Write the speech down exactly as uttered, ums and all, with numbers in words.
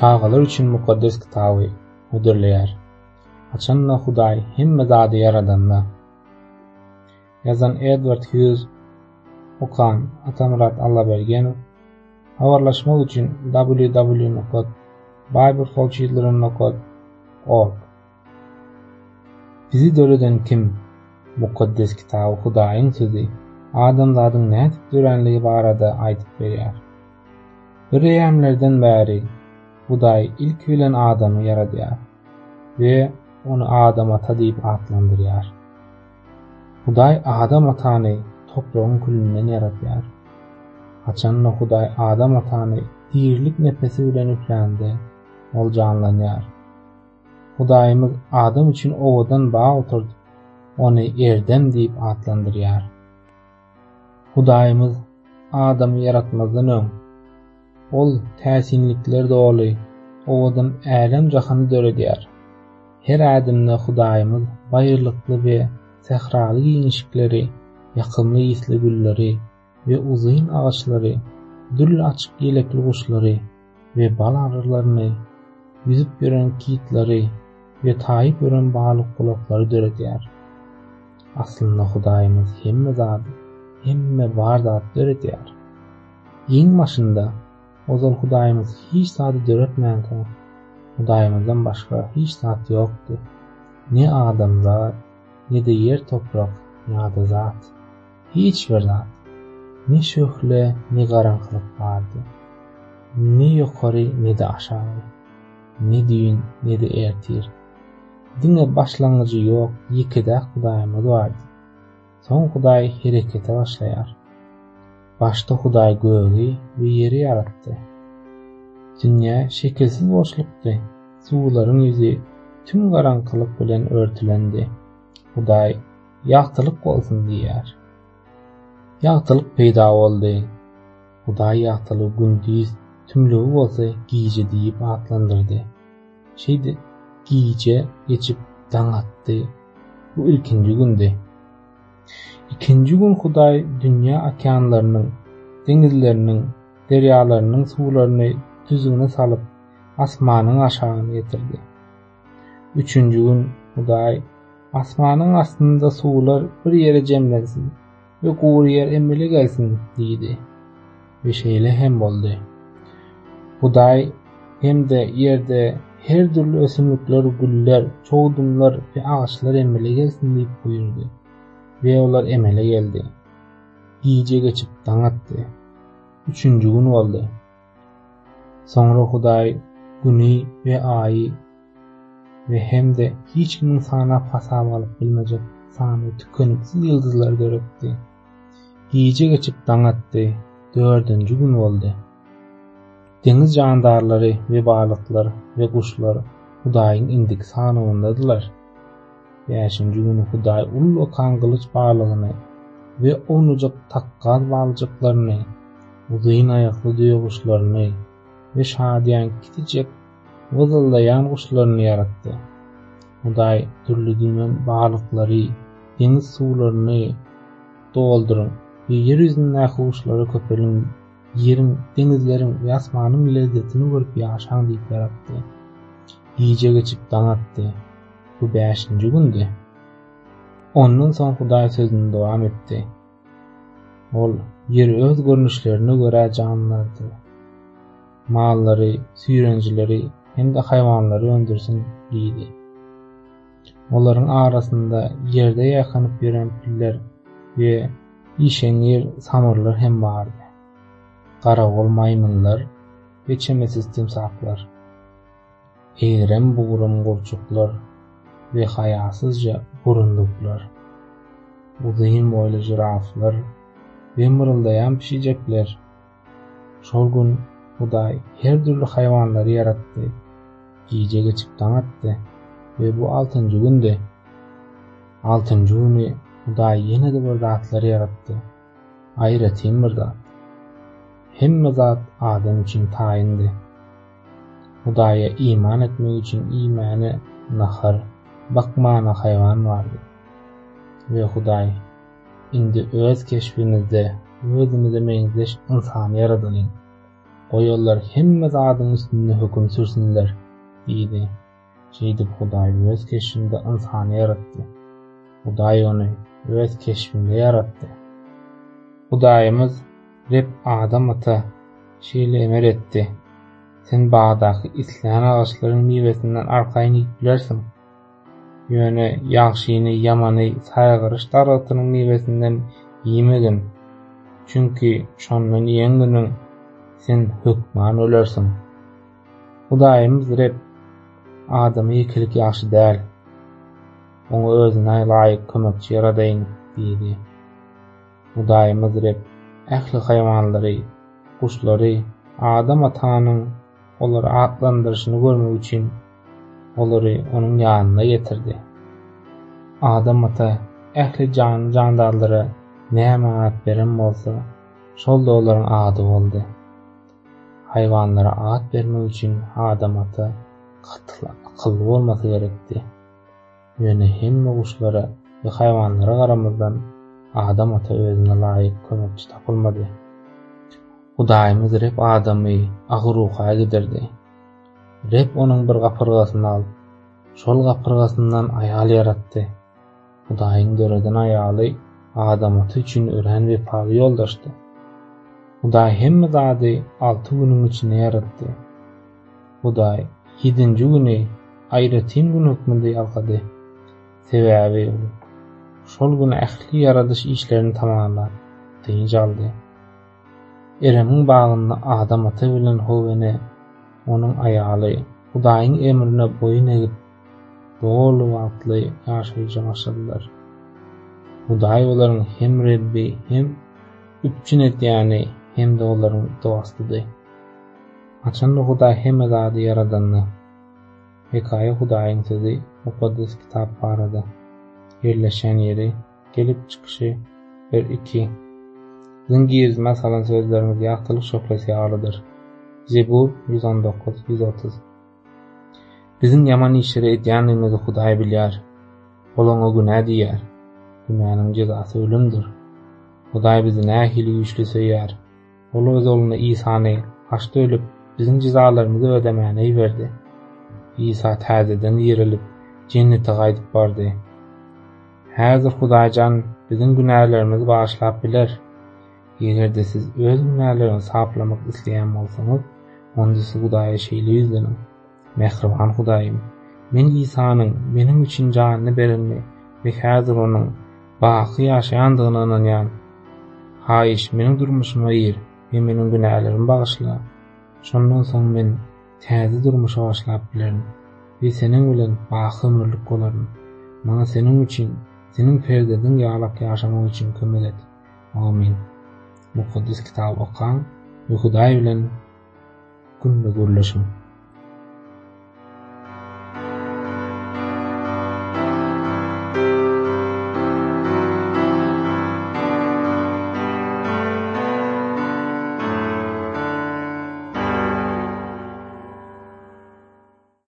çağalar üçin mukaddes kitaby ödürleýär. Haçanla Hudaý hemme zady yaradanna. Yazan Edward Hughes, okan Atamurat Allabergenov. Habarlaşmak üçin w w w nokta bible for children nokta org. Bizi döreden kim? Mukaddes kitaby Hudaýyň sözi adamlaryň nädip görenligi barada aýdyp berýär. Bir ýamlerden bäri Hudaý ilk bilen adamy yaradýar we onu Adam ata diýip adlandyrýar. Hudaý Adam atany topragyň külünden yaratýar. Haçanla Hudaý Adam atany dirlik nefesi bilen üflendi, ol canlanýar. Hudaýymyz Adam üçin owadan bağa oturdy, ony erdem diýip adlandyrýar. Hudaýymyz Adamy yaratmazdan öň ol täsinlikler doly owadan älim jahany döredýär. Her adamda Hudaýymyz baýyrlykly we sehraly giňişikleri, ýakymly ýysly gülleri we uzyn agaçlary, dürli açyk ýelekli guşlary we bal arılaryny, yüzüp gören kitleri we taýyp gören balyk gulaklary döredýär. Aslynda Hudaýymyz hemme zady, hemme bar zat döredýär. Iň başynda ozal Hudaýymyz hiç zady döretmänkä, Hudaýymyzdan başga hiç zat ýokdy. Ne adamlar, ne de yer toprak, ýa-da zat. Hiç bir zat. Ne şöhle, ne garanqylyk bardy. Ne ýokary, ne de aşağı. Ne düýün, ne de ertir. Diňe başlangyjy ýok, ýekide Hudaýymyz bardy. Soň Hudaý herekete başlaýar. Başda Hudaý gögi we ýeri yaratdy. Dünýä şekilsiz boşlukdy. Suwlaryň ýüzi tüm garanqylyk bilen örtülendi. Hudaý ýagtylyk bolsun diýär. Ýagtylyk peýda boldy. Hudaý ýagtylyk gündüz, tümlügi bolsa giýje diýip adlandyrdy. Şeýdi, giýje geçip daň atdy. Bu ilkinji gündi. İkinji gün Hudaý dünýä okeanlarynyň, deňizleriniň, derýalarynyň suwlaryny düzüne salyp asmanyň aşagyna getirdi. Üçüncü gün Hudaý asmanyň astynda suwlar bir ýere jemlensin we gury ýer emmeli gelsin diýdi. We şeýle hem boldy. Hudaý hem de ýerde her türlü ösümlikler, güller, çoğdumlar we agaçlar emmeli gelsin diýip buýurdy. We olar emele geldi. Giýje geçip daň atdy. Üçüncü gün boldy. Soňra Hudaý güni we aýy we hem de hiç kimin sanap hasap alyp bilmejek sany tükeniksiz ýyldızlar göretdi. Giýje geçip daň atdy. Dördüncü gün boldy. Deňiz jandarlary we balyklar we guşlar Hudaýyň indik sanygyndadylar. Beşinci günü Hudaý ullu kaňgylyç balygyny we onujak takkaz balyjyklaryny, uzyn ayakly düýguşlaryny we şadýan kitijek wızyldaýan guşlaryny yaratdy. Hudaý türlü düýmen balyklary, deňiz suwlaryny doldurun we ýer ýüzündäki guşlary köpelin, ýeriň, deňizleriň we asmanyň lezzetini görüp ýaşaň diýip yaratdy. Giýje geçip daň atdy. Bu beşinci gündü. Ondan soň Hudaý sözüni dowam etdi. Ol ýer öz görnüşlerine görä janlardy. Mallary, süýrenjileri hem de haýwanlary öndürsin diýdi. Olaryň arasynda ýerde ýakanyp ýören piller we işeňir samyrlar hem bardy. Garagol maýmunlar we çemesiz timsahlar. Eýrem bugurum gurçuklar ve hayasızca burunduklar. Uzun boylu jiraflar ve mırıldayan pişecekler. Şol gün Hudaý her türlü hayvanları yarattı. Giýje geçip daň atdy ve bu altıncı gündü. Altıncı günü Hudaý ýene-de bir zatları yaratdy. Aýratyn bir zat. Hemme zat adam üçin taýindi. Hudaýa iman etmek üçin imany nahar, bakmana hayvan vardı. Ve Hudaý indi öz keşfinizde, özünüzde meňzeş insan yaradanyň. o ýollar hemme zadyň üstünde höküm sürsinler diýdi. Şeýdip Hudaý öz keşfinde insany yaratdy. Hudaý ony öz keşfinde yaratdy. Hudaýymyz Reb Adam ata şeýle emir etdi. Sen bagdaky isläň agaçlaryň mewesinden arkaýyn ýyp bilersiň. Ýöne ýagşyny, ýamany, saýgyryş daratynyň mewesinden ýemegin. Çünki şondan ýen günüň sen hükman ölersiň. Hudaýymyz Reb Adamy ikilik ýaşy däl. Oňa özüne laýyk kömekçi ýaradaýyn diýdi. Hudaýymyz Reb ähli haýwanlary, kuşlary Adam atanyň olary atlandyryşyny görmek üçin olary onuň ýanyna getirdi. Adam ata ähli jan jandarlara näme at beren bolsa, şol da olaryň ady boldy. Haýwanlara at bermek üçin Adam ata akylly bolmasy gerekdi. Ýöne hemme kuşlara we haýwanlara garamazdan Adam ata özüne laýyk kömekçi tapylmady. Hudaýymyz Reb Adamy agyruha giderdi. Reb onuň bir gapyrgasyny alyp, şol gapyrgasyndan aýal yaratdy. Hudaýyň döreden aýaly Adam ata üçin ören we pagy ýoldaşdy. Hudaý hemme zady alty günüň içine yaratdy. Hudaý ýedinji güni aýratyn gün hökmünde ýalgady. Sebäbi şol güni ähli ýaradyş işlerini tamamlap, tynj aldy. Eremiň bagynda Adam ata bilen Howwany onuň aýaly Hudaýyň emrine boyun egip dolu wagtly ýaşaýjy başladylar. Hudaý olaryň hem Rebbi hem üpçün etýäni hem de olaryň dostudy. Açanda Hudaý hemme zady yaradanny. Hekaýe Hudaýyň sözi Mukaddes kitap barada. Yerleşen yeri, gelip çıkışı bir iki. Zingiz masalan sözlerimiz ýagtylyk şöhret ýalydyr. Zebur yüz on dokuz yüz otuz. Bizim yaman işleri etýänligimizi Hudaý bilýär. Olaňa günä diýär. Günäniň jezasy ölümdür. Hudaý bizi nähili güýçli söýär. Ol öz oğluna İsa'ny haçda ölüp bizim cezalarymyzy ödemäni berdi. İsa täzeden ýerilip cennete gaýdyp bardy. Häzir Hudaýjan bizim günälerimizi bağışlap biler. Egerde siz öz günälerini saplamak isleýän bolsaňyz, onda siz Hudaýa şeýle ýüzlenin. Mehriban Hudaýym, men İsa'nyň meniň üçin janyny berenini we häzir onuň baky ýaşaýandygyna inanýan. Haýyş meniň durmuşyma ýer we meniň günälerimi bağışla. Şondan soň men täze durmuşa başlap bilerim we seniň bilen baky ömürlük bolarym. Maňa seniň üçin, seniň perdediň ýaglap ýaşamak üçin kömek et. Amin. Mukaddes kitap okan we Hudaý bilen günde görleşim.